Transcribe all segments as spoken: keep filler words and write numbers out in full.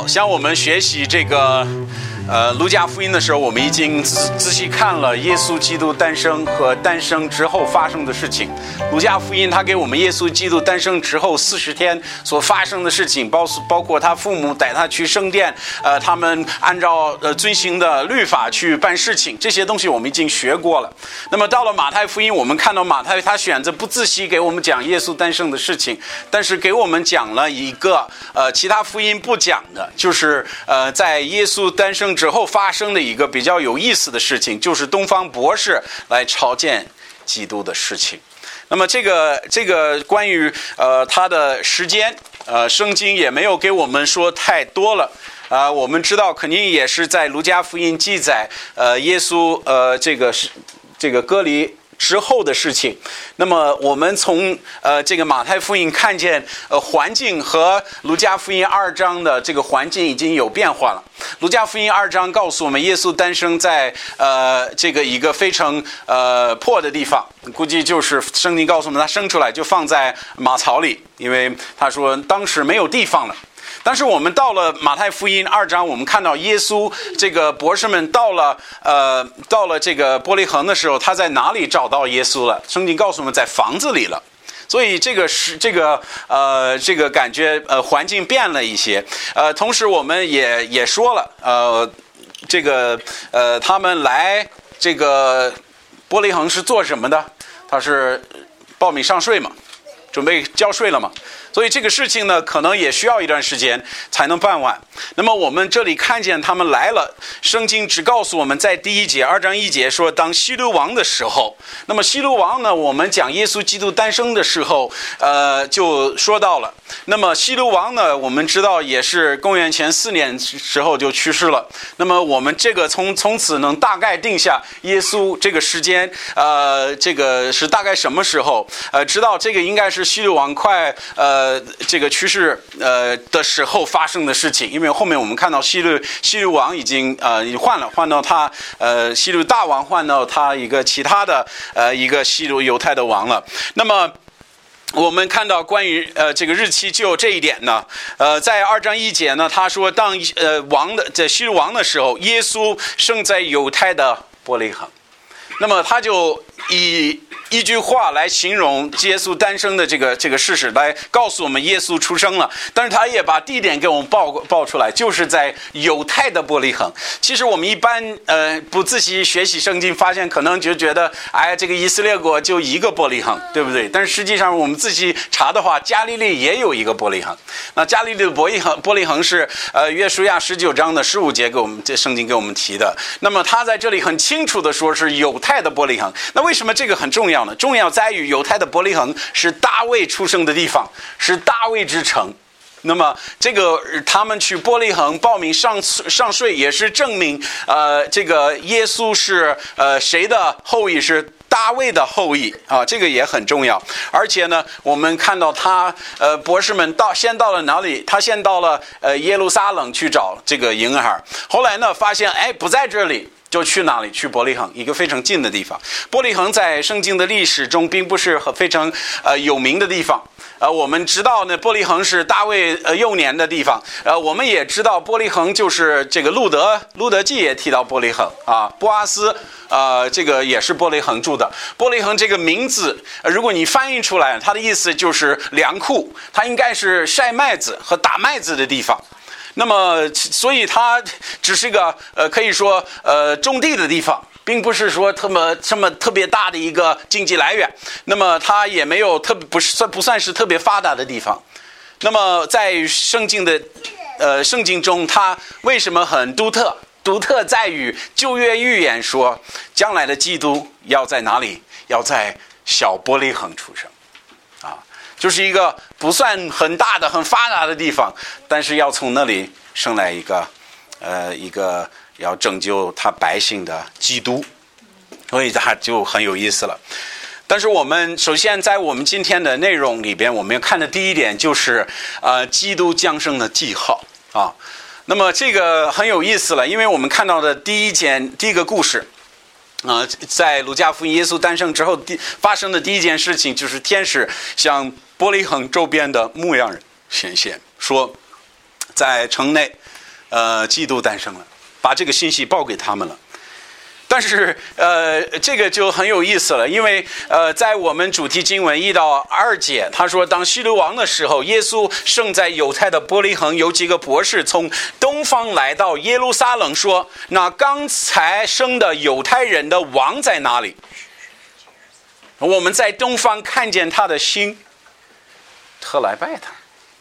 像我们学习这个呃路加福音的时候，我们已经仔仔细看了耶稣基督诞生和诞生之后发生的事情。路加福音他给我们耶稣基督诞生之后四十天所发生的事情，包包括他父母带他去圣殿，呃，他们按照呃遵行的律法去办事情，这些东西我们已经学过了。那么到了马太福音，我们看到马太他选择不仔细给我们讲耶稣诞生的事情，但是给我们讲了一个呃其他福音不讲的，就是呃在耶稣诞生之后发生的一个比较有意思的事情，就是东方博士来朝见基督的事情。那么这个这个关于呃他的时间，呃圣经也没有给我们说太多了。啊、呃，我们知道肯定也是在路加福音记载，呃耶稣呃这个是这个割礼之后的事情。那么我们从呃这个马太福音看见呃环境和路加福音二章的这个环境已经有变化了。路加福音二章告诉我们，耶稣诞生在呃这个一个非常呃破的地方，估计就是圣经告诉我们他生出来就放在马槽里，因为他说当时没有地方了。但是我们到了马太福音二章，我们看到耶稣这个博士们到了呃到了这个伯利恒的时候，他在哪里找到耶稣了？圣经告诉我们在房子里了。所以这个是这个呃这个感觉呃环境变了一些。呃同时我们也也说了呃这个呃他们来这个伯利恒是做什么的？他是报名上税嘛，准备交税了嘛。所以这个事情呢，可能也需要一段时间才能办完。那么我们这里看见他们来了，圣经只告诉我们在第一节二章一节说，当希律王的时候。那么希律王呢，我们讲耶稣基督诞生的时候，呃，就说到了。那么希律王呢，我们知道也是公元前四年时候就去世了。那么我们这个从从此能大概定下耶稣这个时间，呃，这个是大概什么时候？呃，知道这个应该是希律王快呃。呃，这个趋势呃的时候发生的事情，因为后面我们看到希律希律王已经呃换了，换到他呃希律大王换到他一个其他的呃一个希律犹太的王了。那么我们看到关于呃这个日期就这一点呢，呃在二章一节呢，他说当呃王的在希律王的时候，耶稣生在犹太的伯利恒。那么他就以一句话来形容耶稣诞生的这个这个事实，来告诉我们耶稣出生了。但是他也把地点给我们报报出来，就是在犹太的伯利恒。其实我们一般呃不仔细学习圣经，发现可能就觉得，哎，这个以色列国就一个伯利恒，对不对？但是实际上我们仔细查的话，加利利也有一个伯利恒。那加利利的伯利恒伯利恒是呃约书亚十九章的十五节给我们这圣经给我们提的。那么他在这里很清楚的说是犹太的伯利恒。那为什么这个很重要呢？重要在于犹太的伯利恒是大卫出生的地方，是大卫之城。那么这个他们去伯利恒报名上上税，也是证明呃这个耶稣是呃谁的后裔，是大卫的后裔啊，这个也很重要。而且呢，我们看到他呃博士们到先到了哪里？他先到了呃耶路撒冷去找这个婴儿，后来呢发现哎不在这里。就去哪里？去伯利恒，一个非常近的地方。伯利恒在圣经的历史中并不是非常呃有名的地方。呃，我们知道呢，伯利恒是大卫呃幼年的地方。呃，我们也知道伯利恒就是这个路德，路德记也提到伯利恒啊，波阿斯呃这个也是伯利恒住的。伯利恒这个名字，呃、如果你翻译出来，它的意思就是粮库，它应该是晒麦子和打麦子的地方。那么，所以它只是个呃，可以说呃种地的地方，并不是说特么这么特别大的一个经济来源。那么它也没有特别不是算不算是特别发达的地方。那么在圣经的呃圣经中，它为什么很独特？独特在于旧约预言说，将来的基督要在哪里？要在小伯利恒出生。就是一个不算很大的很发达的地方，但是要从那里生来一个呃一个要拯救他百姓的基督，所以它就很有意思了。但是我们首先在我们今天的内容里边，我们要看的第一点就是呃基督降生的记号啊。那么这个很有意思了，因为我们看到的第一件第一个故事啊、呃，在路加福音耶稣诞生之后第发生的第一件事情，就是天使向伯利恒周边的牧羊人显现，说在城内呃，基督诞生了，把这个信息报给他们了。但是，呃，这个就很有意思了，因为，呃，在我们主题经文一到二节，他说，当希律王的时候，耶稣生在犹太的伯利恒，有几个博士从东方来到耶路撒冷，说，那刚才生的犹太人的王在哪里？我们在东方看见他的星，特来拜他。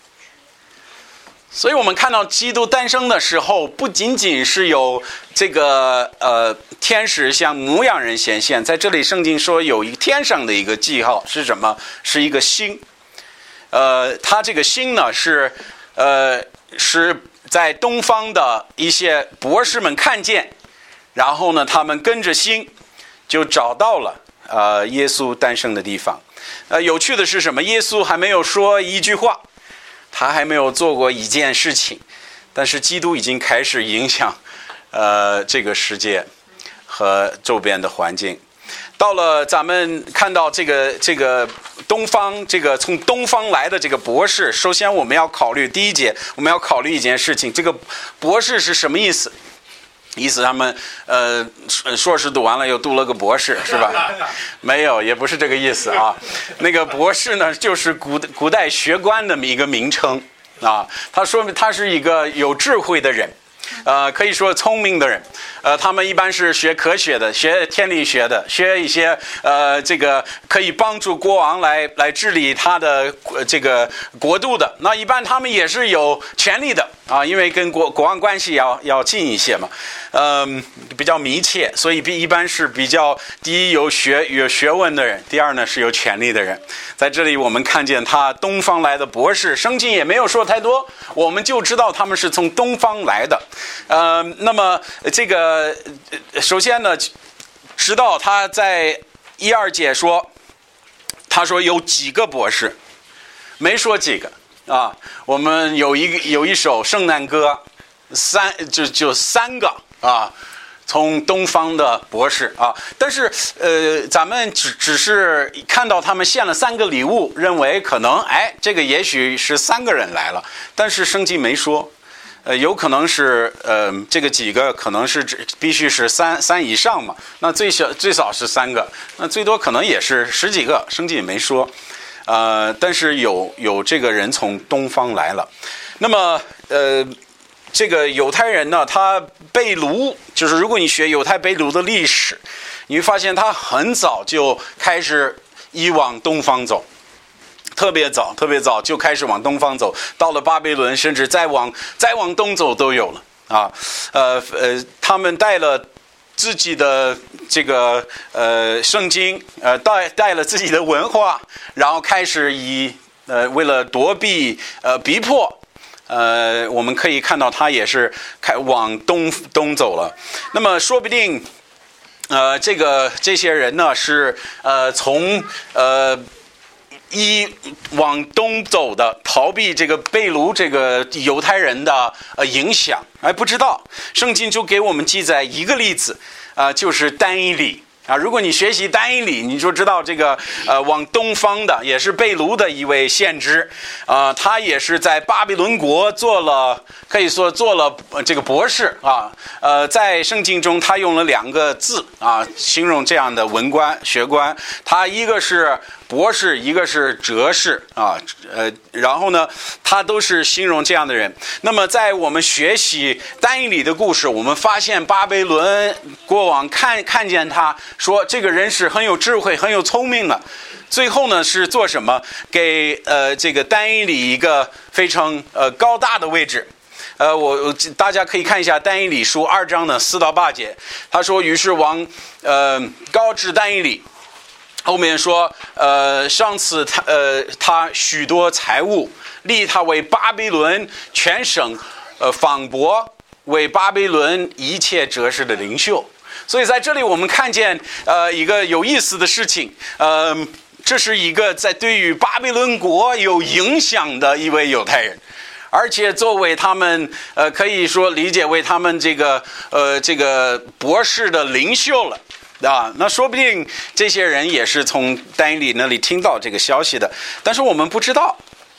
所以我们看到基督诞生的时候，不仅仅是有这个呃天使向牧羊人显现，在这里圣经说有一个天上的一个记号是什么？是一个星。呃，它这个星呢是呃是在东方的一些博士们看见，然后呢他们跟着星就找到了呃耶稣诞生的地方。呃，有趣的是什么？耶稣还没有说一句话。他还没有做过一件事情，但是基督已经开始影响呃这个世界和周边的环境。到了咱们看到这个这个东方这个从东方来的这个博士，首先我们要考虑第一节，我们要考虑一件事情，这个博士是什么意思？意思他们呃硕士读完了又读了个博士是吧？没有，也不是这个意思啊。那个博士呢，就是古古代学官的一个名称啊。他说明他是一个有智慧的人，呃，可以说聪明的人。呃，他们一般是学科学的，学天理学的，学一些呃这个可以帮助国王来来治理他的这个国度的。那一般他们也是有权力的啊，因为跟国国王关系要要近一些嘛，嗯、呃，比较密切，所以一般是比较第一有学有学问的人，第二呢是有权力的人。在这里我们看见他东方来的博士，圣经也没有说太多，我们就知道他们是从东方来的。呃，那么这个首先呢，知道他在一二节说，他说有几个博士，没说几个啊。我们有一个有一首圣诞歌，三就就三个啊，从东方的博士啊。但是呃，咱们只只是看到他们献了三个礼物，认为可能哎，这个也许是三个人来了，但是圣经没说。呃，有可能是呃，这个几个可能是必须是三三以上嘛，那最小最少是三个，那最多可能也是十几个，圣经也没说，呃，但是有有这个人从东方来了。那么呃，这个犹太人呢，他被掳，就是如果你学犹太被掳的历史，你会发现他很早就开始移往东方走。特别早，特别早就开始往东方走，到了巴比伦，甚至再往再往东走都有了啊。呃呃，他们带了自己的这个呃圣经，呃带带了自己的文化，然后开始以呃为了躲避呃逼迫，呃我们可以看到他也是开往东东走了。那么说不定，呃这个这些人呢是呃从呃。一往东走的，逃避这个被掳这个犹太人的呃影响，哎，不知道。圣经就给我们记载一个例子，啊、呃，就是但以理啊。如果你学习但以理，你就知道这个呃往东方的也是被掳的一位先知，啊、呃，他也是在巴比伦国做了，可以说做了这个博士啊。呃，在圣经中他用了两个字啊，形容这样的文官学官，他一个是博士，一个是哲士啊，呃，然后呢，他都是形容这样的人。那么，在我们学习但以理的故事，我们发现巴比伦国王看看见他说，这个人是很有智慧、很有聪明的。最后呢，是做什么？给呃这个但以理一个非常呃高大的位置。呃，我大家可以看一下但以理书二章的四到八节，他说：“于是王呃高置但以理。”后面说，呃，上次他呃他许多财物，立他为巴比伦全省呃访博，为巴比伦一切哲士的领袖。所以在这里我们看见呃一个有意思的事情，呃，这是一个在对于巴比伦国有影响的一位犹太人。而且作为他们呃可以说理解为他们这个呃这个博士的领袖了。啊，那说不定这些人也是从但以理那里听到这个消息的，但是我们不知道，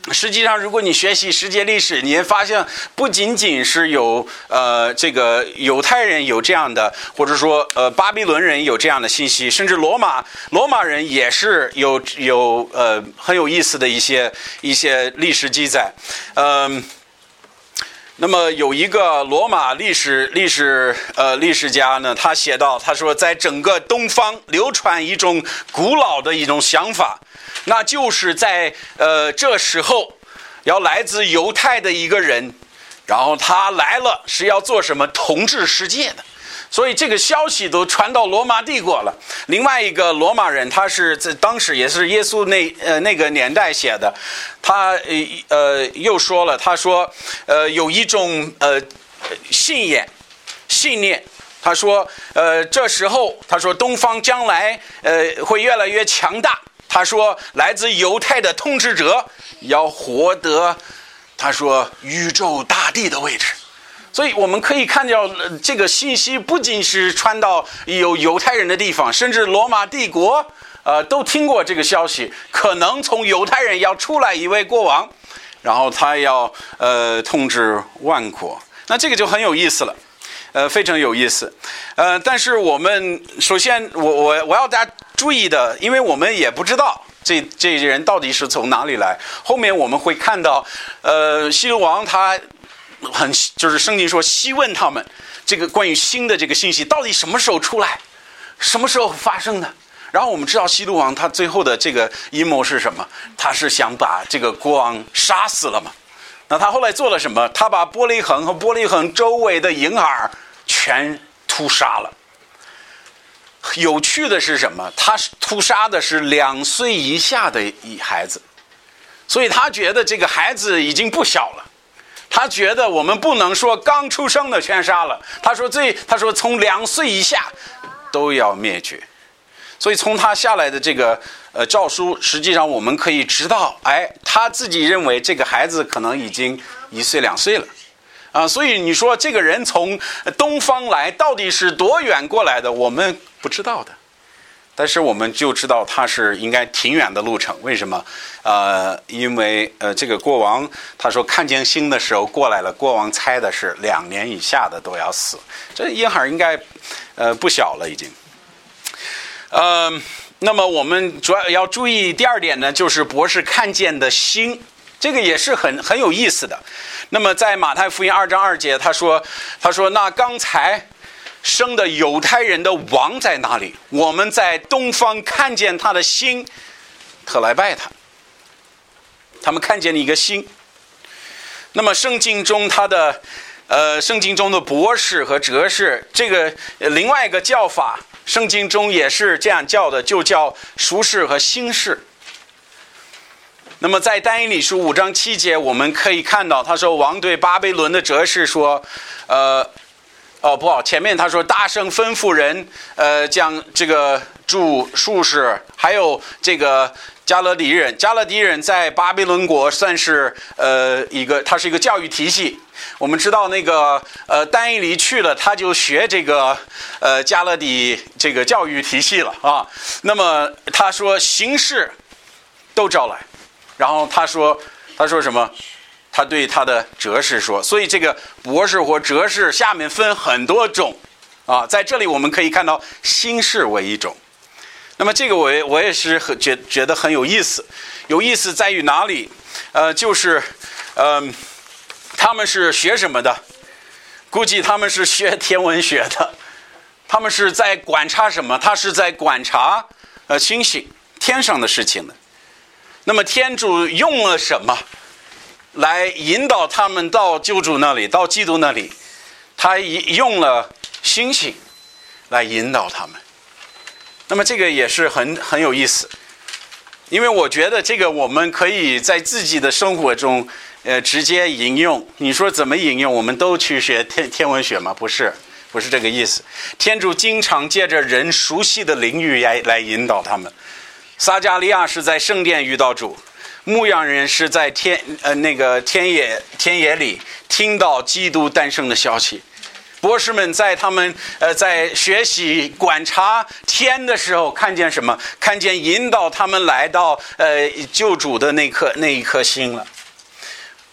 实际上，如果你学习世界历史，你会发现，不仅仅是有呃这个犹太人有这样的，或者说呃巴比伦人有这样的信息，甚至罗马罗马人也是有有呃很有意思的一些一些历史记载，嗯、呃。那么有一个罗马历史历史呃历史家呢，他写到，他说，在整个东方流传一种古老的一种想法，那就是在呃这时候要来自犹太的一个人，然后他来了是要做什么？统治世界的。所以这个消息都传到罗马帝国了。另外一个罗马人，他是在当时也是耶稣那呃那个年代写的，他呃又说了，他说呃有一种呃信念信念，他说呃这时候他说东方将来呃会越来越强大，他说来自犹太的统治者要获得他说宇宙大地的位置。所以我们可以看到，这个信息不仅是传到有犹太人的地方，甚至罗马帝国呃都听过这个消息，可能从犹太人要出来一位国王，然后他要呃统治万国。那这个就很有意思了，呃非常有意思。呃但是我们首先我我我要大家注意的，因为我们也不知道这这些人到底是从哪里来。后面我们会看到呃希律王他很就是圣经说细问他们这个关于新的这个信息到底什么时候出来，什么时候发生的。然后我们知道希律王他最后的这个阴谋是什么？他是想把这个国王杀死了嘛。那他后来做了什么？他把伯利恒和伯利恒周围的婴儿全屠杀了。有趣的是什么？他屠杀的是两岁以下的孩子，所以他觉得这个孩子已经不小了。他觉得我们不能说刚出生的全杀了，他说最他说从两岁以下都要灭绝。所以从他下来的这个呃诏书，实际上我们可以知道，哎，他自己认为这个孩子可能已经一岁两岁了啊。所以你说这个人从东方来到底是多远过来的，我们不知道的。但是我们就知道他是应该挺远的路程。为什么？呃，因为呃，这个国王他说看见星的时候过来了，国王猜的是两年以下的都要死，这婴孩应该呃不小了已经。呃，那么我们主要要注意第二点呢，就是博士看见的星，这个也是很很有意思的。那么在马太福音二章二节，他说他说那刚才生的犹太人的王在哪里？我们在东方看见他的星，特来拜他。他们看见了一个星。那么圣经中他的呃，圣经中的博士和哲士，这个另外一个叫法，圣经中也是这样叫的，就叫术士和星士。那么在但以理书五章七节，我们可以看到，他说王对巴比伦的哲士说，呃。哦，不好，前面他说大声吩咐人，呃，将这个诸术士，还有这个加勒底人，加勒底人在巴比伦国算是呃一个，它是一个教育体系。我们知道那个呃但以理去了，他就学这个呃加勒底这个教育体系了啊。那么他说形式都招来，然后他说他说什么？他对他的哲士说，所以这个博士或哲士下面分很多种啊，在这里我们可以看到星士为一种。那么这个我也我也是很觉觉得很有意思，有意思在于哪里？呃，就是嗯、呃，他们是学什么的？估计他们是学天文学的，他们是在观察什么？他是在观察呃星星天上的事情的。那么天主用了什么来引导他们到救主那里，到基督那里？他用了星星来引导他们。那么这个也是很很有意思，因为我觉得这个我们可以在自己的生活中呃直接引用。你说怎么引用？我们都去学天天文学吗？不是，不是这个意思。天主经常借着人熟悉的领域来来引导他们。撒迦利亚是在圣殿遇到主，牧羊人是在天呃那个田野田野里听到基督诞生的消息。博士们在他们呃在学习观察天的时候，看见什么？看见引导他们来到呃救主的那颗那一颗星了。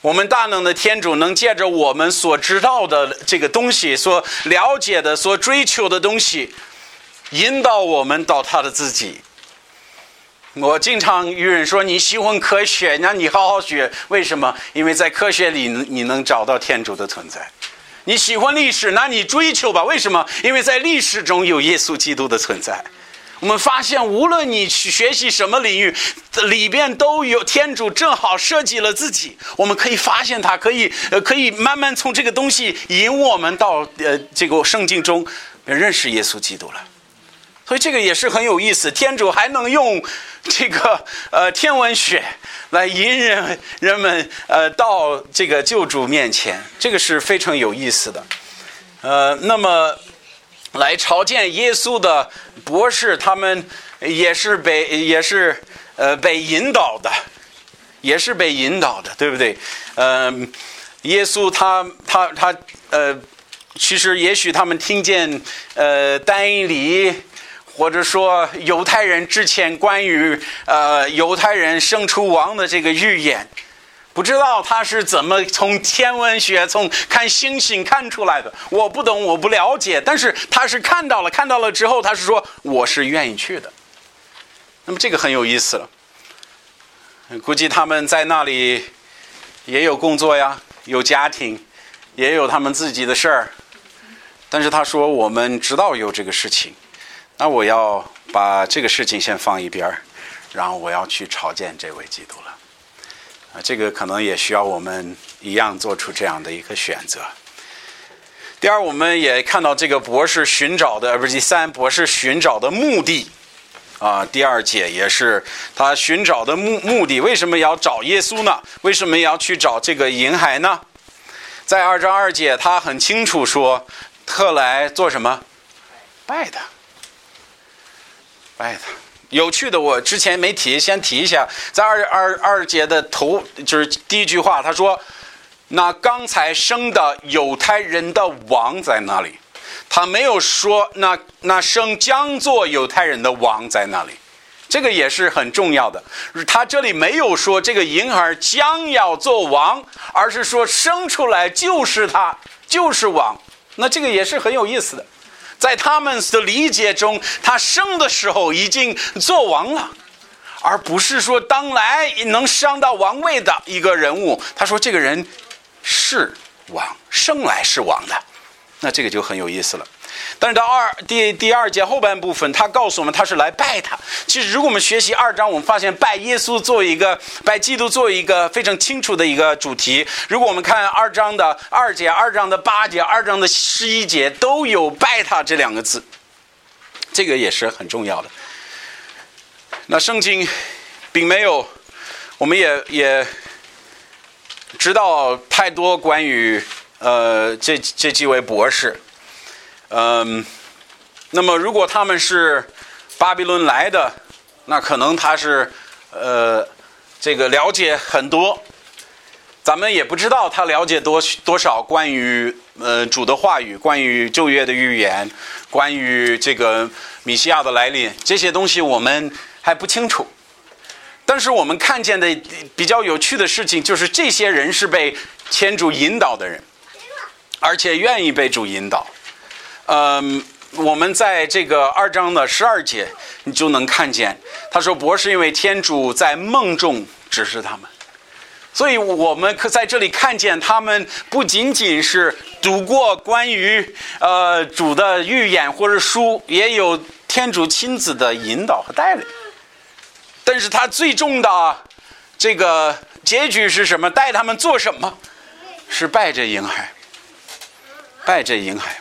我们大能的天主能借着我们所知道的这个东西，所了解的，所追求的东西，引导我们到他的自己。我经常与人说，你喜欢科学，那你好好学。为什么？因为在科学里你能找到天主的存在。你喜欢历史，那你追求吧。为什么？因为在历史中有耶稣基督的存在。我们发现无论你去学习什么领域，里边都有天主正好设计了自己。我们可以发现他可以呃可以慢慢从这个东西引我们到呃这个圣经中认识耶稣基督了。所以这个也是很有意思，天主还能用这个呃天文学来引人人们呃到这个救主面前，这个是非常有意思的。呃，那么来朝见耶稣的博士，他们也是被也是呃被引导的，也是被引导的，对不对？呃，耶稣他他他呃，其实也许他们听见呃但以理。或者说犹太人之前关于呃犹太人生出王的这个预言，不知道他是怎么从天文学从看星星看出来的，我不懂，我不了解，但是他是看到了，看到了之后他是说我是愿意去的。那么这个很有意思了，估计他们在那里也有工作呀，有家庭，也有他们自己的事儿，但是他说我们知道有这个事情，那我要把这个事情先放一边，然后我要去朝见这位基督了。啊，这个可能也需要我们一样做出这样的一个选择。第二，我们也看到这个博士寻找的，不是第三，博士寻找的目的啊，第二节也是他寻找的目目的。为什么要找耶稣呢？为什么要去找这个婴孩呢？在二章二节，他很清楚说，特来做什么？拜他。拜他。有趣的，我之前没提，先提一下，在二二二节的头，就是第一句话，他说：“那刚才生的犹太人的王在哪里？”他没有说那那生将做犹太人的王在哪里，这个也是很重要的。他这里没有说这个婴儿将要做王，而是说生出来就是他，就是王。那这个也是很有意思的。在他们的理解中，他生的时候已经做王了，而不是说当来能上到王位的一个人物。他说这个人是王，生来是王的，那这个就很有意思了。但是到二第第二节后半部分，他告诉我们他是来拜他。其实如果我们学习二章，我们发现拜耶稣作为一个拜基督作为一个非常清楚的一个主题。如果我们看二章的二节、二章的八节、二章的十一节，都有拜他这两个字，这个也是很重要的。那圣经并没有，我们也也知道太多关于呃这这几位博士。嗯，那么如果他们是巴比伦来的，那可能他是呃这个了解很多，咱们也不知道他了解多多少关于呃主的话语，关于旧约的预言，关于这个弥西亚的来临，这些东西我们还不清楚。但是我们看见的比较有趣的事情，就是这些人是被天主引导的人，而且愿意被主引导。嗯，我们在这个二章的十二节，你就能看见，他说博士因为天主在梦中指示他们，所以我们可在这里看见他们不仅仅是读过关于呃主的预言或者书，也有天主亲自的引导和带领。但是他最终的这个结局是什么？带他们做什么？是拜这婴孩，拜这婴孩。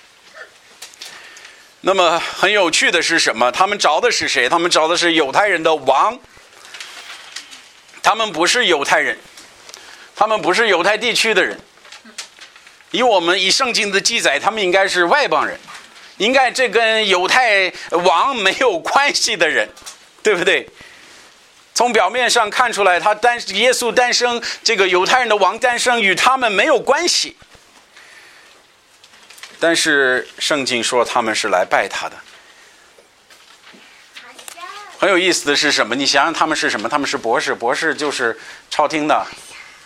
那么很有趣的是什么？他们找的是谁？他们找的是犹太人的王。他们不是犹太人，他们不是犹太地区的人。以我们以圣经的记载，他们应该是外邦人，应该这跟犹太王没有关系的人，对不对？从表面上看出来，他诞耶稣诞生，这个犹太人的王诞生与他们没有关系。但是圣经说他们是来拜他的。很有意思的是什么？你想想他们是什么？他们是博士，博士就是朝廷的，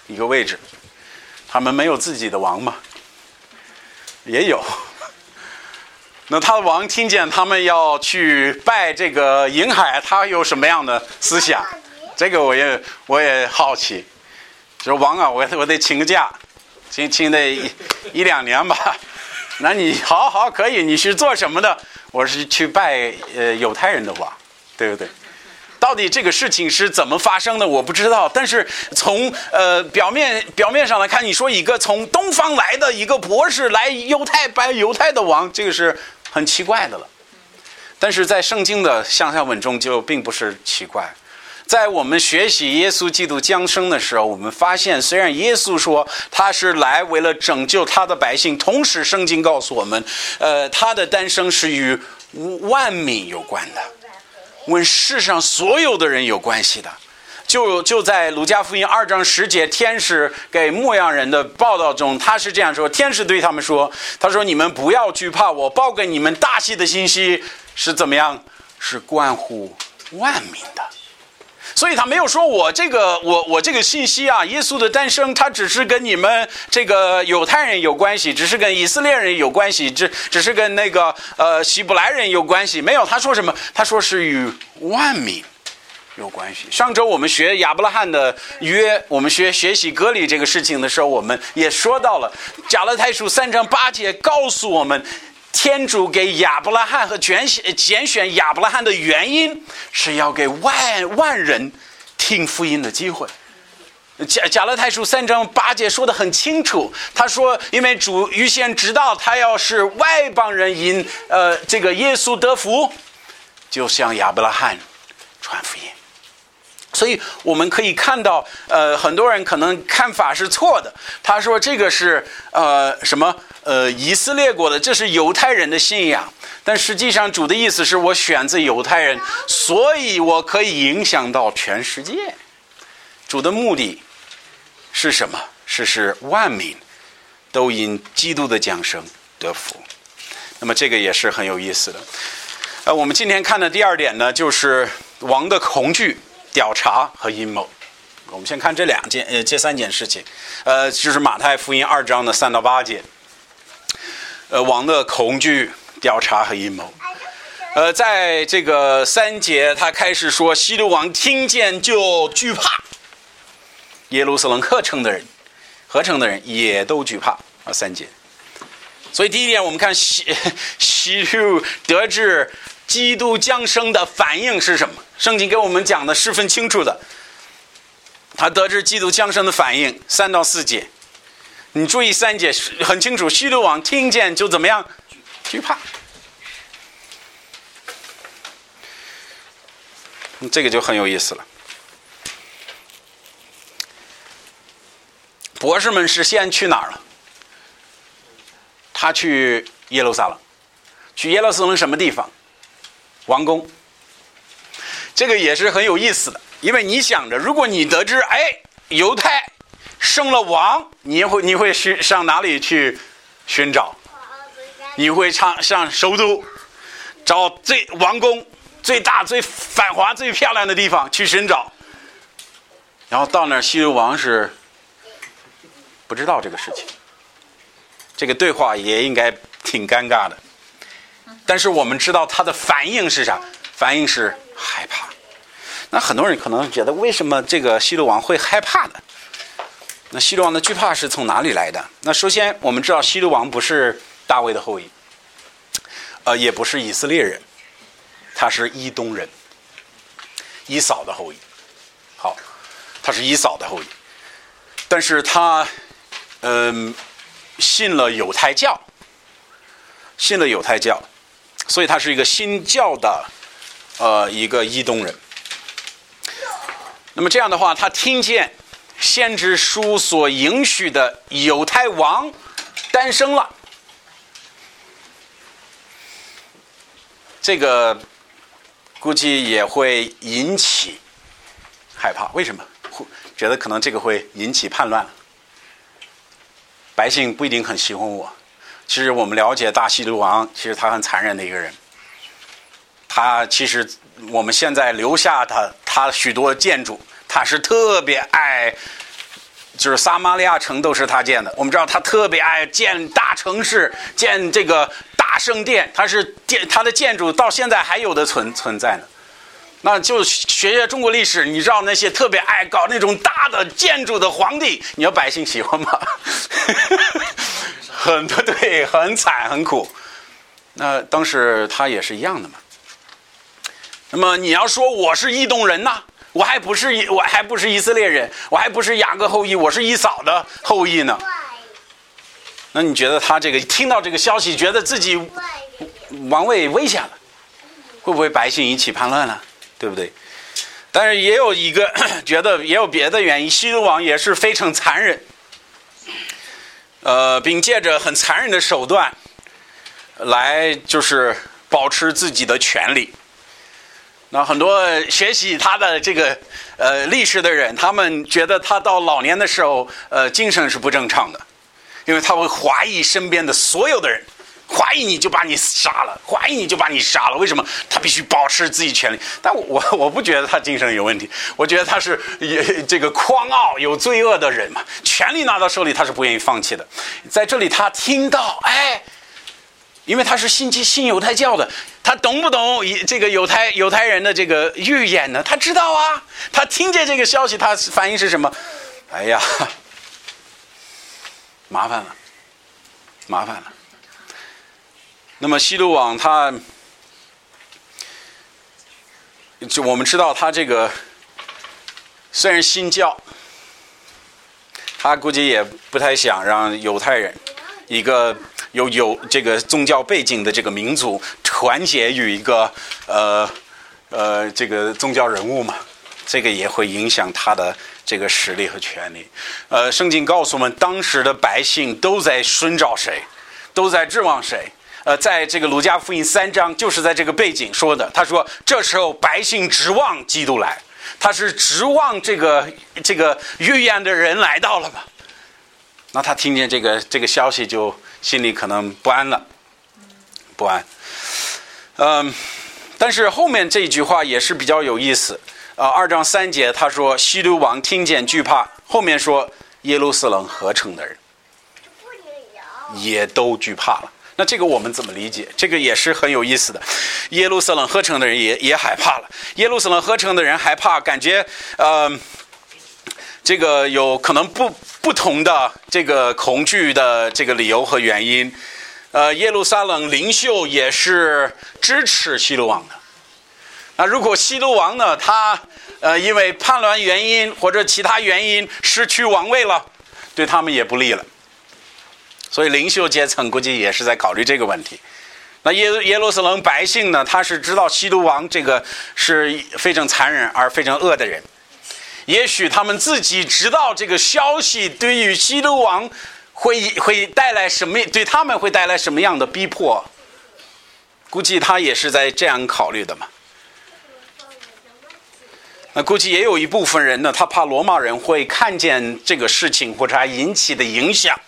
一个位置。他们没有自己的王吗？也有。那他的王听见他们要去拜这个银海，他有什么样的思想？这个我也我也好奇。就是王啊，我我得请个假，请请得一一两年吧。那你好好可以，你是做什么的？我是去拜呃犹太人的王，对不对？到底这个事情是怎么发生的，我不知道。但是从呃表面表面上来看，你说一个从东方来的一个博士来犹太拜犹太的王，这个是很奇怪的了。但是在圣经的上下文中就并不是奇怪。在我们学习耶稣基督降生的时候，我们发现虽然耶稣说他是来为了拯救他的百姓，同时圣经告诉我们呃，他的诞生是与万民有关的，跟世上所有的人有关系的。就就在路加福音二章十节，天使给牧羊人的报道中，他是这样说：天使对他们说，他说你们不要惧怕，我报给你们大喜的信息是怎么样？是关乎万民的。所以他没有说我这个我我这个信息啊，耶稣的诞生，它只是跟你们这个犹太人有关系，只是跟以色列人有关系，只只是跟那个呃希伯来人有关系。没有，他说什么？他说是与万民有关系。上周我们学亚伯拉罕的约，我们学学习割礼这个事情的时候，我们也说到了加拉太书三章八节告诉我们，天主给亚伯拉罕和拣拣选亚伯拉罕的原因是要给万万人听福音的机会。加加拉太书三章八节说得很清楚，他说因为主预先知道他要是外邦人因呃这个耶稣得福，就向亚伯拉罕传福音。所以我们可以看到呃很多人可能看法是错的，他说这个是呃什么呃以色列国的，这是犹太人的信仰。但实际上主的意思是我选择犹太人，所以我可以影响到全世界。主的目的是什么？是使万民都因基督的降生得福。那么这个也是很有意思的。呃，我们今天看的第二点呢，就是王的恐惧、调查和阴谋。我们先看这两件呃这三件事情，呃，就是马太福音二章的三到八节。呃，王的恐惧、调查和阴谋。呃，在这个三节，他开始说，希律王听见就惧怕，耶路撒冷合城的人，合城的人也都惧怕啊。三节。所以第一点，我们看希希律得知基督降生的反应是什么？圣经给我们讲的十分清楚的。他得知基督降生的反应，三到四节。你注意三节很清楚，希律王听见就怎么样？惧怕。这个就很有意思了。博士们是先去哪儿了？他去耶路撒冷。去耶路撒冷什么地方？王宫。这个也是很有意思的，因为你想着，如果你得知哎犹太生了王，你会你会去上哪里去寻找？你会上上首都，找最王宫最大、最繁华、最漂亮的地方去寻找。然后到那儿，希律王是不知道这个事情，这个对话也应该挺尴尬的。但是我们知道他的反应是啥？反应是害怕。那很多人可能觉得，为什么这个希律王会害怕呢？那希律王的惧怕是从哪里来的？那首先我们知道希律王不是大卫的后裔，呃，也不是以色列人，他是以东人，以扫的后裔。好，他是以扫的后裔，但是他嗯、呃、信了犹太教，信了犹太教，所以他是一个新教的呃一个以东人。那么这样的话，他听见先知书所应许的犹太王诞生了，这个估计也会引起害怕。为什么？觉得可能这个会引起叛乱，百姓不一定很喜欢我。其实我们了解大希律王，其实他很残忍的一个人。他其实我们现在留下他他许多建筑，他是特别爱就是撒玛利亚城都是他建的。我们知道他特别爱建大城市，建这个大圣殿，他是建他的建筑到现在还有的存存在呢。那就学学中国历史，你知道那些特别爱搞那种大的建筑的皇帝，你要百姓喜欢吗？很多对，很惨很苦。那当时他也是一样的嘛。那么你要说我是异动人呐、啊，我还不是我还不是以色列人，我还不是雅各后裔，我是以扫的后裔呢。那你觉得他这个听到这个消息，觉得自己王位危险了，会不会百姓一起叛乱呢？对不对？但是也有一个觉得也有别的原因，希律王也是非常残忍，呃，并借着很残忍的手段来就是保持自己的权利。那很多学习他的这个呃历史的人，他们觉得他到老年的时候，呃，精神是不正常的，因为他会怀疑身边的所有的人。怀疑你就把你杀了，怀疑你就把你杀了。为什么？他必须保持自己权利。但我我不觉得他精神有问题，我觉得他是这个狂傲有罪恶的人嘛。权力拿到手里，他是不愿意放弃的。在这里，他听到，哎，因为他是信信犹太教的，他懂不懂这个犹太犹太人的这个预言呢？他知道啊。他听见这个消息，他反应是什么？哎呀，麻烦了，麻烦了。那么希律王他，就我们知道他这个虽然信教，他估计也不太想让犹太人一个有有这个宗教背景的这个民族团结于一个呃呃这个宗教人物嘛，这个也会影响他的这个实力和权力。呃，圣经告诉我们，当时的百姓都在寻找谁，都在指望谁。呃，在这个路加福音三章，就是在这个背景说的。他说，这时候百姓指望基督来，他是指望这个这个预言的人来到了吧？那他听见这个这个消息，就心里可能不安了，不安。嗯，但是后面这一句话也是比较有意思。呃，二章三节他说，希律王听见惧怕，后面说耶路撒冷合城的人也都惧怕了。那这个我们怎么理解？这个也是很有意思的。耶路撒冷合城的人也也害怕了。耶路撒冷合城的人害怕，感觉呃，这个有可能不不同的这个恐惧的这个理由和原因。呃，耶路撒冷领袖也是支持希律王的。那如果希律王呢，他呃因为叛乱原因或者其他原因失去王位了，对他们也不利了。所以领袖阶层估计也是在考虑这个问题。那耶耶路撒冷百姓呢，他是知道希律王这个是非常残忍而非常恶的人，也许他们自己知道这个消息对于希律王会会带来什么，对他们会带来什么样的逼迫，估计他也是在这样考虑的嘛。那估计也有一部分人呢，他怕罗马人会看见这个事情或者还引起的影响，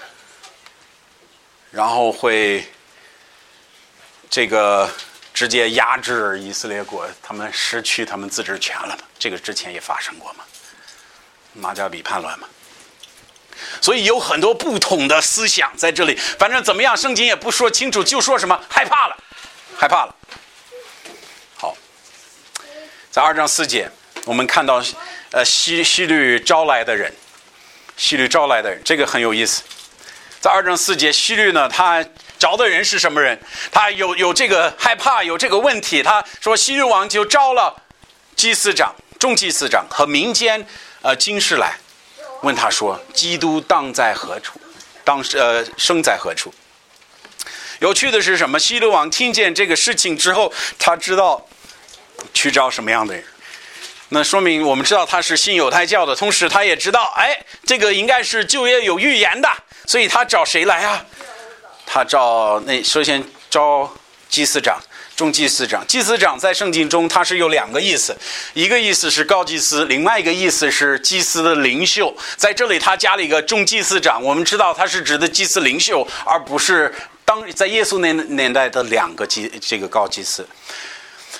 然后会这个直接压制以色列国，他们失去他们自治权了嘛？这个之前也发生过嘛，马加比叛乱嘛。所以有很多不同的思想在这里。反正怎么样，圣经也不说清楚，就说什么害怕了，害怕了。好，在二章四节，我们看到呃希希律招来的人，希律招来的人，这个很有意思。在二章四节，希律呢，他招的人是什么人？他有有这个害怕，有这个问题。他说，希律王就招了祭司长、众祭司长和民间呃经士来，问他说：“基督当在何处？当呃生在何处？”有趣的是什么？希律王听见这个事情之后，他知道去招什么样的人。那说明我们知道他是信犹太教的，同时他也知道，哎，这个应该是旧约有预言的，所以他找谁来啊？他找那首先招祭司长、众祭司长。祭司长在圣经中他是有两个意思，一个意思是高祭司，另外一个意思是祭司的领袖。在这里他加了一个众祭司长，我们知道他是指的祭司领袖，而不是当在耶稣那年代的两个祭这个高祭司。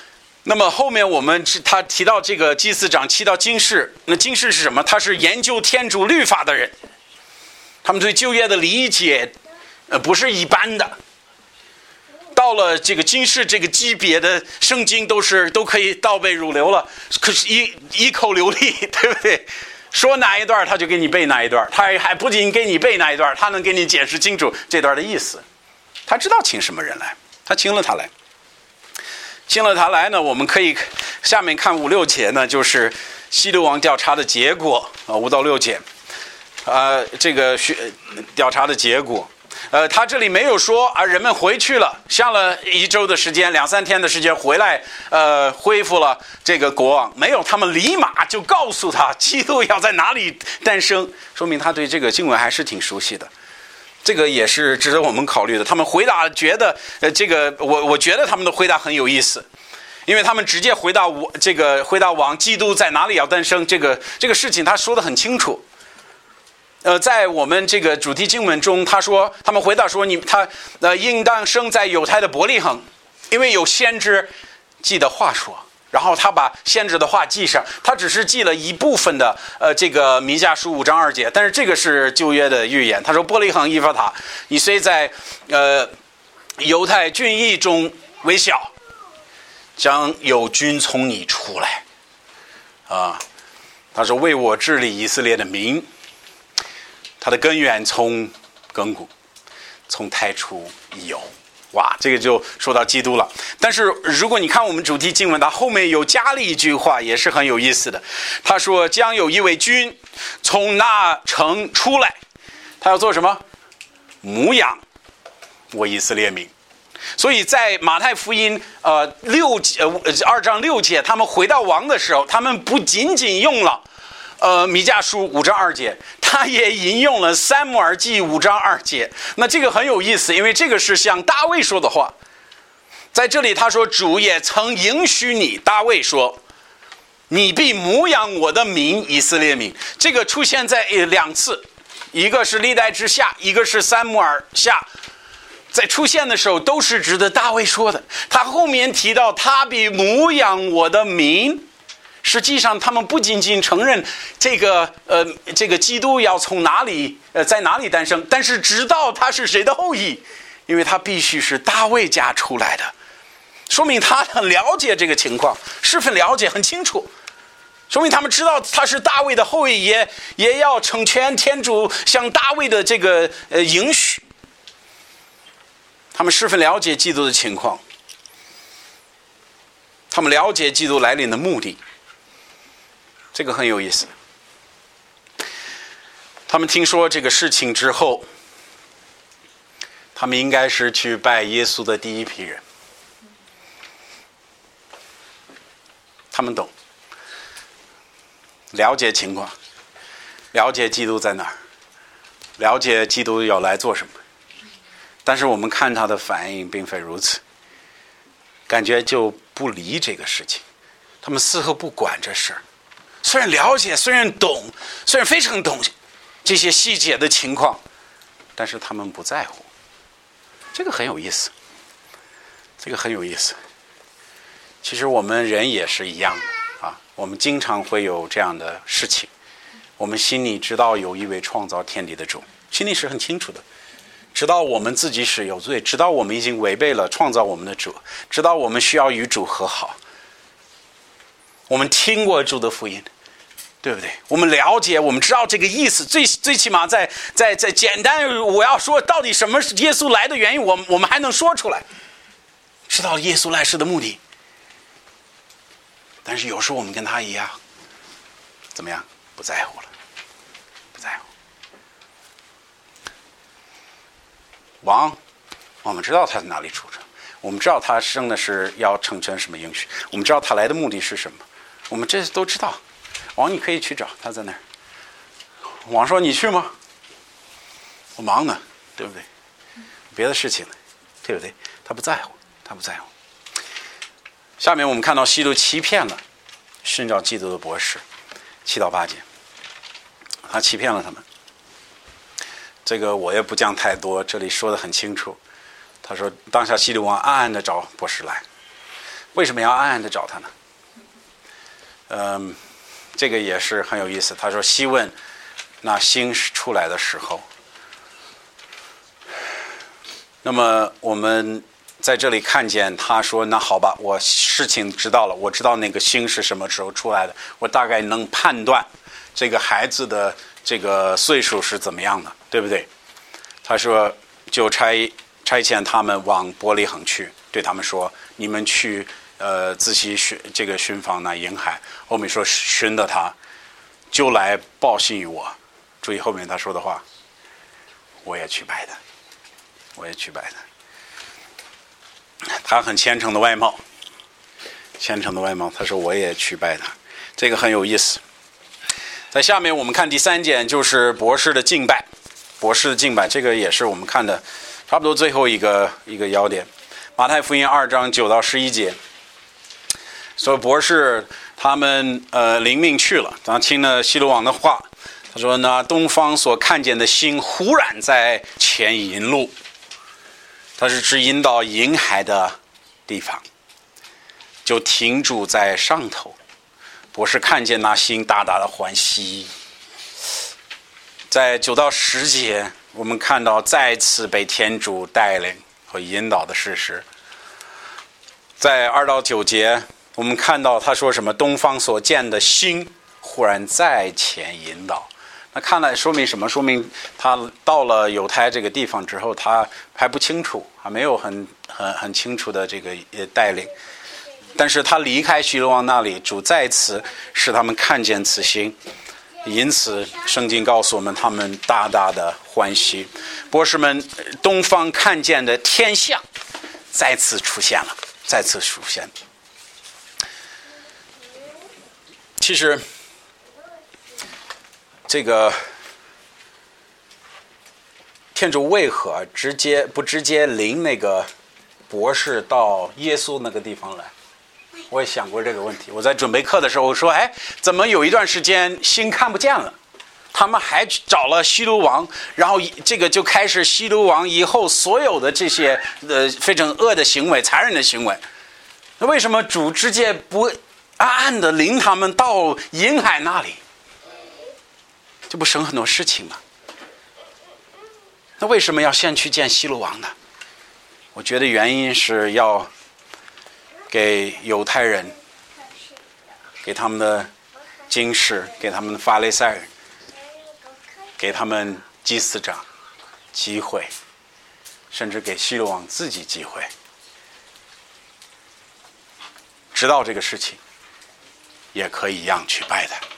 那么后面我们他提到这个祭司长提到经士，那经士是什么？他是研究天主律法的人，他们对旧约的理解呃不是一般的，到了这个经士这个级别的圣经都是都可以倒背如流了，可是一一口流利，对不对？说哪一段他就给你背哪一段，他还不仅给你背哪一段，他能给你解释清楚这段的意思。他知道请什么人来，他请了他来。请了他来呢，我们可以下面看五六节呢，就是希律王调查的结果啊，五到六节，呃，这个调查的结果，呃，他这里没有说啊，人们回去了，下了一周的时间，两三天的时间回来，呃，恢复了这个国王，没有，他们立马就告诉他，基督要在哪里诞生，说明他对这个经文还是挺熟悉的。这个也是值得我们考虑的。他们回答觉得，呃，这个我我觉得他们的回答很有意思，因为他们直接回答我这个回答王基督在哪里要诞生这个这个事情，他说得很清楚。呃，在我们这个主题经文中，他说他们回答说，你他呃应当生在犹太的伯利恒，因为有先知记的话说。然后他把先知的话记上，他只是记了一部分的呃这个弥迦书五章二节，但是这个是旧约的预言。他说伯利恒以法塔，你虽在呃犹太郡邑中微小，将有君从你出来啊。他说为我治理以色列的民，他的根源从亘古，从太初已有。哇，这个就说到基督了。但是如果你看我们主题经文，它后面有加了一句话，也是很有意思的。他说将有一位君从那城出来，他要做什么？牧养我以色列民。所以在马太福音呃六呃二章六节，他们回到王的时候，他们不仅仅用了呃弥迦书五章二节，他也引用了撒母耳记五章二节。那这个很有意思，因为这个是向大卫说的话。在这里他说主也曾应许你，大卫说你必牧养我的民以色列民。这个出现在两次，一个是历代之下，一个是撒母耳下。在出现的时候都是指的大卫说的。他后面提到他必牧养我的民，实际上他们不仅仅承认这个呃这个基督要从哪里呃在哪里诞生，但是知道他是谁的后裔，因为他必须是大卫家出来的，说明他很了解这个情况，十分了解，很清楚，说明他们知道他是大卫的后裔，也也要成全天主向大卫的这个呃应许。他们十分了解基督的情况，他们了解基督来临的目的，这个很有意思。他们听说这个事情之后，他们应该是去拜耶稣的第一批人。他们懂，了解情况，了解基督在哪儿，了解基督要来做什么。但是我们看他的反应并非如此，感觉就不理这个事情，他们似乎不管这事儿。虽然了解，虽然懂，虽然非常懂这些细节的情况，但是他们不在乎。这个很有意思，这个很有意思。其实我们人也是一样的啊，我们经常会有这样的事情，我们心里知道有一位创造天地的主，心里是很清楚的，知道我们自己是有罪，知道我们已经违背了创造我们的主，知道我们需要与主和好。我们听过主的福音，对不对？我们了解，我们知道这个意思，最最起码在在在简单，我要说到底什么是耶稣来的原因，我们我们还能说出来，知道耶稣来世的目的。但是有时候我们跟他一样，怎么样？不在乎了，不在乎。王，我们知道他在哪里出生，我们知道他生的是要成全什么应许，我们知道他来的目的是什么，我们这都知道。王，你可以去找他在那儿。王说：“你去吗？我忙呢，对不对？别的事情呢，对不对？他不在乎，他不在乎。”下面我们看到希律欺骗了寻找基督的博士，七到八节，他欺骗了他们。这个我也不讲太多，这里说得很清楚。他说：“当下希律王暗暗地找博士来， 为什么要暗暗的找他呢？嗯，这个也是很有意思。他说希问那星出来的时候，那么我们在这里看见他说，那好吧，我事情知道了，我知道那个星是什么时候出来的，我大概能判断这个孩子的这个岁数是怎么样的，对不对？他说就差差遣他们往伯利恒去，对他们说，你们去呃仔细寻这个寻访那婴孩。后面说寻的他，就来报信于我。注意后面他说的话，我也去拜的，我也去拜的。他很虔诚的外貌，虔诚的外貌。他说我也去拜他，这个很有意思。在下面我们看第三件，就是博士的敬拜。博士的敬拜，这个也是我们看的差不多最后一个一个要点。马太福音二章九到十一节，所以博士他们呃领命去了，他听了希罗王的话，他说呢，东方所看见的星忽然在前引路，他是指引到银海的地方，就停住在上头。博士看见那星，大大的欢喜。在九到十节，我们看到再次被天主带领和引导的事实。在二到九节，我们看到他说什么？东方所见的星忽然在前引导。那看来说明什么？说明他到了犹太这个地方之后，他还不清楚，还没有很很很清楚的这个带领。但是他离开希罗王那里，主再次使他们看见此星。因此圣经告诉我们，他们大大的欢喜。博士们东方看见的天象再次出现了，再次出现。其实这个天主为何直接不直接领那个博士到耶稣那个地方来？我也想过这个问题。我在准备课的时候说，哎，怎么有一段时间星看不见了？他们还找了希罗王，然后这个就开始希罗王以后所有的这些呃非常恶的行为、残忍的行为。那为什么主直接不暗暗的领他们到银海那里？这不省很多事情吗？那为什么要先去见希罗王呢？我觉得原因是要给犹太人，给他们的经士，给他们的法利赛人，给他们祭司长机会，甚至给希罗王自己机会，知道这个事情也可以一样去拜他。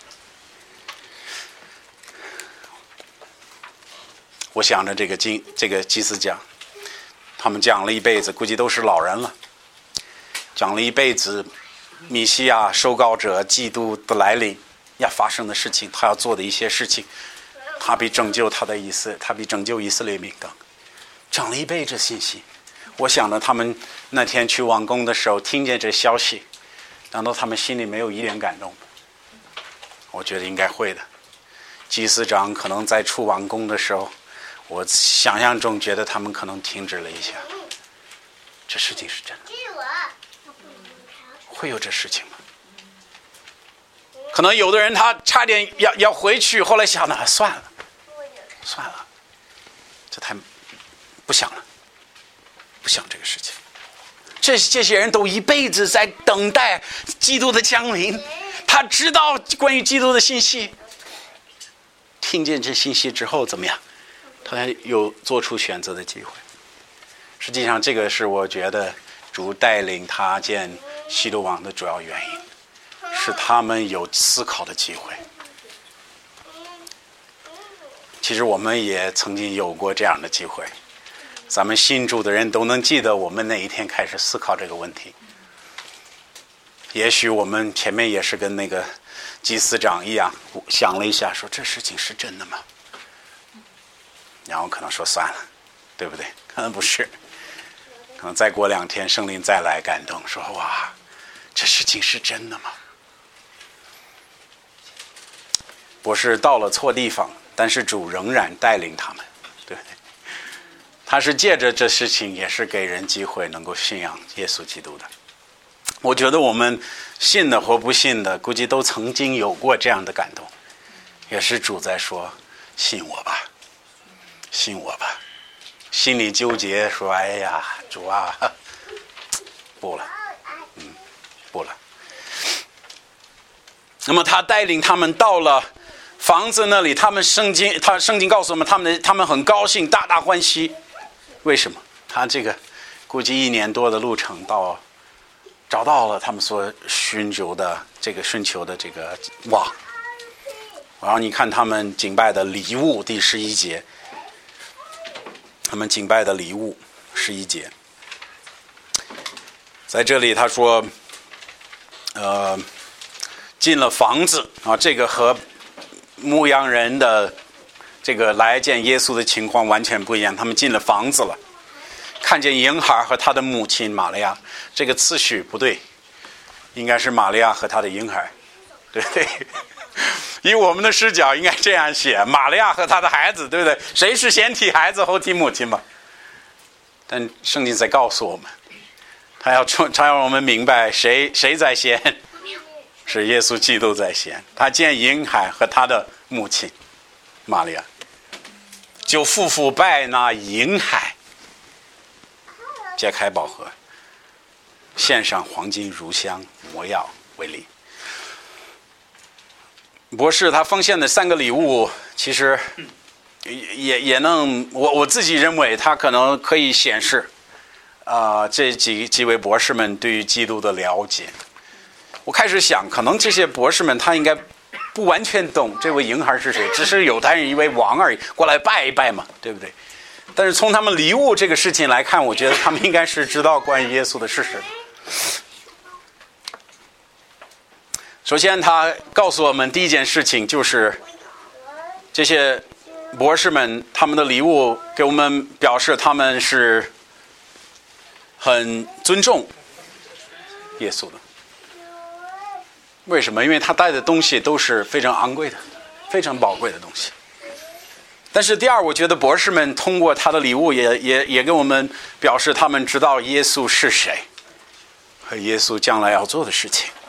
我想着这个经这个祭司长，他们讲了一辈子，估计都是老人了，讲了一辈子米西亚受膏者基督的来临要发生的事情，他要做的一些事情，他比拯救他的以色他比拯救以色列民等，讲了一辈子信息。我想着他们那天去王宫的时候听见这消息，难道他们心里没有一点感动？我觉得应该会的。祭司长可能在出王宫的时候，我想象中觉得他们可能停止了一下，这事情是真的，会有这事情吗？可能有的人他差点要要回去，后来想了，算了算了，这太不想了，不想这个事情。这这些人都一辈子在等待基督的降临，他知道关于基督的信息，听见这信息之后怎么样？他有做出选择的机会。实际上这个是我觉得主带领他见希罗王的主要原因，是他们有思考的机会。其实我们也曾经有过这样的机会，咱们信主的人都能记得我们那一天开始思考这个问题。也许我们前面也是跟那个祭司长一样想了一下，说这事情是真的吗？然后可能说算了，对不对？可能不是，可能再过两天圣灵再来感动，说哇，这事情是真的吗？我是到了错地方，但是主仍然带领他们，对不对？他是借着这事情也是给人机会能够信仰耶稣基督的。 我觉得我们信的和不信的，估计都曾经有过这样的感动，也是主在说：“信我吧，信我吧。”心里纠结说：“哎呀，主啊，不了，嗯，不了。”那么他带领他们到了房子那里，他们圣经，他圣经告诉我们，他们他们很高兴，大大欢喜。为什么？他这个估计一年多的路程到。找到了他们所寻求的这个寻求的这个王，然后你看他们敬拜的礼物，第十一节，他们敬拜的礼物，十一节，在这里他说，呃，进了房子啊，这个和牧羊人的这个来见耶稣的情况完全不一样，他们进了房子了。看见婴孩和他的母亲玛利亚，这个次序不对，应该是玛利亚和他的婴孩，对不对？以我们的视角应该这样写：玛利亚和他的孩子，对不对？谁是先提孩子后提母亲嘛？但圣经在告诉我们，他要他让我们明白谁谁在先，是耶稣基督在先。他见婴孩和他的母亲玛利亚，就夫妇拜那婴孩。揭开宝盒，献上黄金、乳香、魔药为礼。博士他奉献的三个礼物，其实也也能，我我自己认为，他可能可以显示，啊、呃，这几几位博士们对于基督的了解。我开始想，可能这些博士们他应该不完全懂这位婴孩是谁，只是犹太人一位王而已，过来拜一拜嘛，对不对？但是从他们礼物这个事情来看，我觉得他们应该是知道关于耶稣的事实。首先他告诉我们第一件事情就是这些博士们他们的礼物给我们表示他们是很尊重耶稣的。为什么？因为他带的东西都是非常昂贵的，非常宝贵的东西。但是第二，我觉得博士们通过他的礼物也也也给我们表示他们知道耶稣是谁和耶稣将来要做的事情。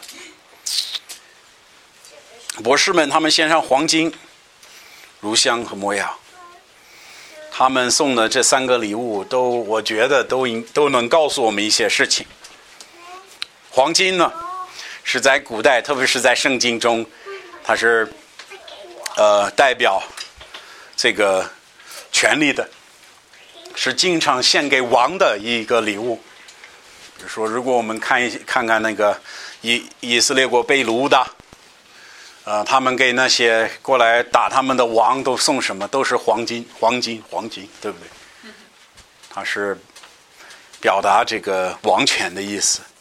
博士们他们献上黄金、乳香和魔药，他们送的这三个礼物都我觉得都都能告诉我们一些事情。黄金呢是在古代，特别是在圣经中，它是呃代表这个权力的，是经常献给王的一个礼物。比如说，如果我们看一看看那个以以色列国被掳的，呃，他们给那些过来打他们的王都送什么？都是黄金，黄金，黄金，对不对？它是表达这个王权的意思。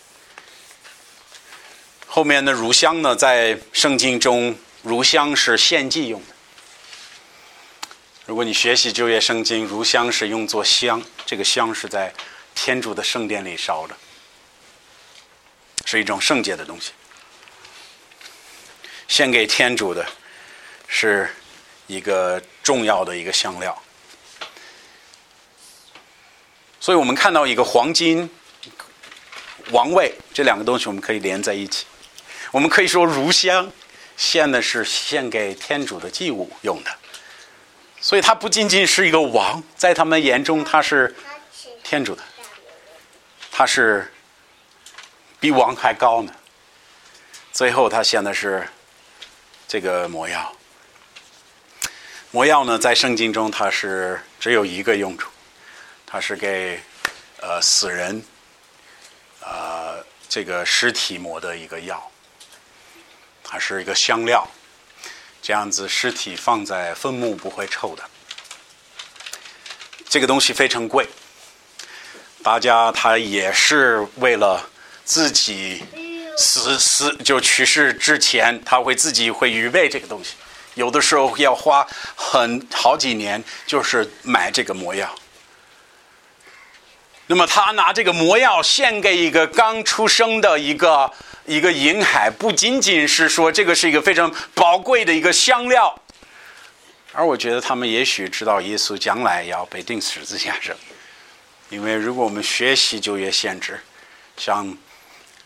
后面的乳香呢，在圣经中，乳香是献祭用的。如果你学习旧约圣经，乳香是用作香，这个香是在天主的圣殿里烧的，是一种圣洁的东西。献给天主的是一个重要的一个香料。所以我们看到一个黄金、王位这两个东西，我们可以连在一起。我们可以说乳香献的是献给天主的祭物用的，所以它不仅仅是一个王，在他们眼中他是天主的，他是比王还高呢。最后他献的是这个魔药。魔药呢，在圣经中它是只有一个用处，它是给呃死人呃这个尸体磨的一个药，它是一个香料，这样子尸体放在坟墓不会臭的。这个东西非常贵，大家他也是为了自己死死就去世之前，他会自己会预备这个东西，有的时候要花很好几年，就是买这个魔药。那么他拿这个魔药献给一个刚出生的一个一个婴孩，不仅仅是说这个是一个非常宝贵的一个香料，而我觉得他们也许知道耶稣将来要被钉十字架上。因为如果我们学习旧约先知，像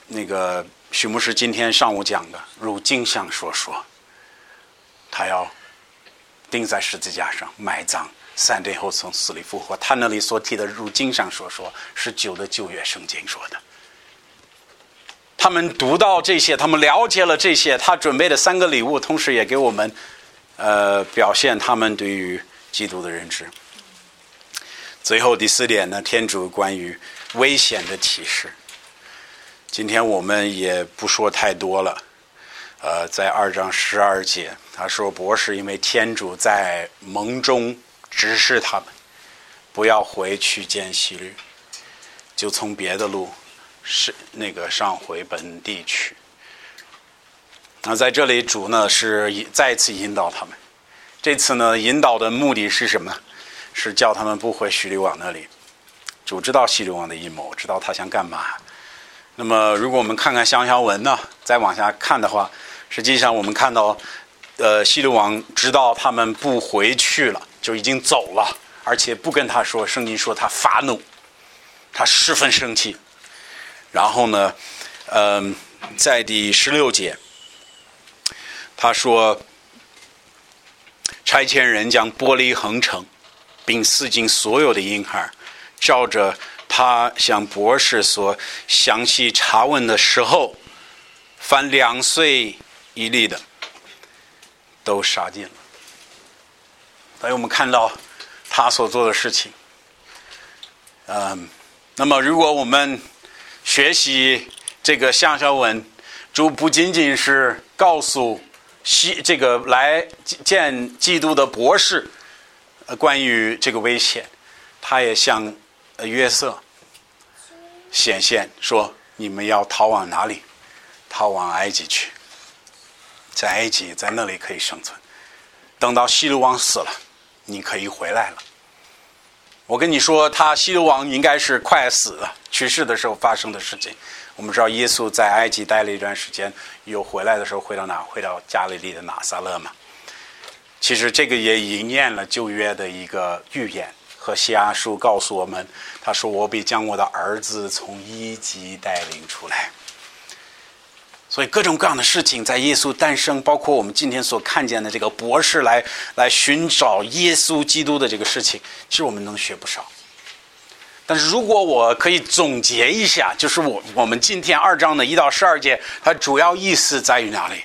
那个许牧师今天上午讲的，如经上所说，他要钉在十字架上埋葬，三天后从死里复活。他那里所提的如经上所说，是旧的旧约圣经说的。他们读到这些，他们了解了这些，他准备的三个礼物，同时也给我们呃表现他们对于基督的认知。最后第四点呢，天主关于危险的启示。今天我们也不说太多了。呃，在二章十二节，他说博士因为天主在梦中指示他们，不要回去见希律，就从别的路是那个上回本地去。那在这里主呢是再次引导他们，这次呢引导的目的是什么？是叫他们不回希律王那里。主知道希律王的阴谋，知道他想干嘛。那么如果我们看看详小文呢，再往下看的话，实际上我们看到呃，希律王知道他们不回去了，就已经走了，而且不跟他说，圣经说他发怒，他十分生气。然后呢嗯、呃，在第十六节他说，差遣人将玻璃横城并四境所有的婴孩，照着他向博士所详细查问的时候，凡两岁以立的都杀尽了。所以我们看到他所做的事情。嗯，那么如果我们学习这个向小文，主不仅仅是告诉西这个来见基督的博士关于这个危险，他也向约瑟显现说，你们要逃往哪里？逃往埃及去，在埃及在那里可以生存，等到希律王死了，你可以回来了。我跟你说，他希律王应该是快死了，去世的时候发生的事情。我们知道耶稣在埃及待了一段时间，又回来的时候回到哪？回到加利利的拿撒勒嘛。其实这个也应验了旧约的一个预言，和西阿书告诉我们，他说我必将我的儿子从埃及带领出来。所以各种各样的事情在耶稣诞生，包括我们今天所看见的这个博士来来寻找耶稣基督的这个事情，其实我们能学不少。但是如果我可以总结一下，就是我我们今天二章的一到十二节，它主要意思在于哪里？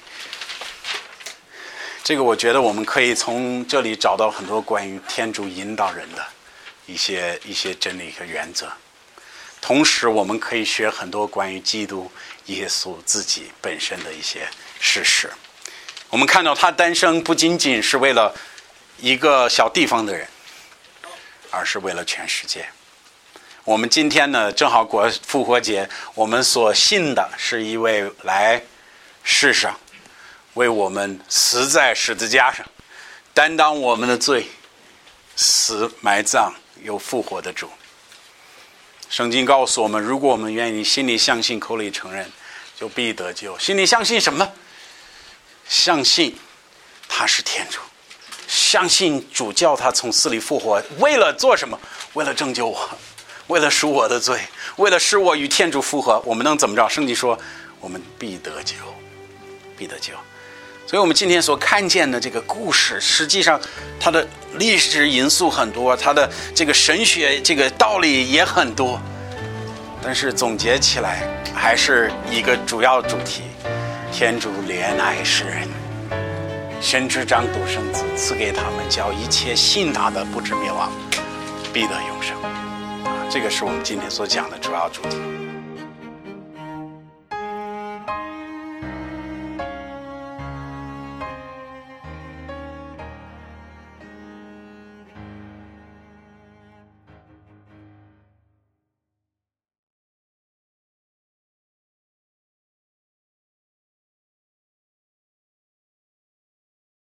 这个我觉得我们可以从这里找到很多关于天主引导人的一些一些真理和原则。同时我们可以学很多关于基督耶稣自己本身的一些事实。我们看到他诞生不仅仅是为了一个小地方的人，而是为了全世界。我们今天呢正好过复活节，我们所信的是一位来世上为我们死在十字架上，担当我们的罪，死埋葬又复活的主。圣经告诉我们，如果我们愿意心里相信口里承认，就必得救。心里相信什么？相信他是天主，相信主叫他从死里复活，为了做什么？为了拯救我，为了赎我的罪，为了使我与天主复合。我们能怎么着？圣经说我们必得救，必得救。所以我们今天所看见的这个故事，实际上它的历史因素很多，它的这个神学这个道理也很多，但是总结起来还是一个主要主题：天主怜爱世人，深知长独生子赐给他们，叫一切信他的不至灭亡，必得永生。啊，这个是我们今天所讲的主要主题。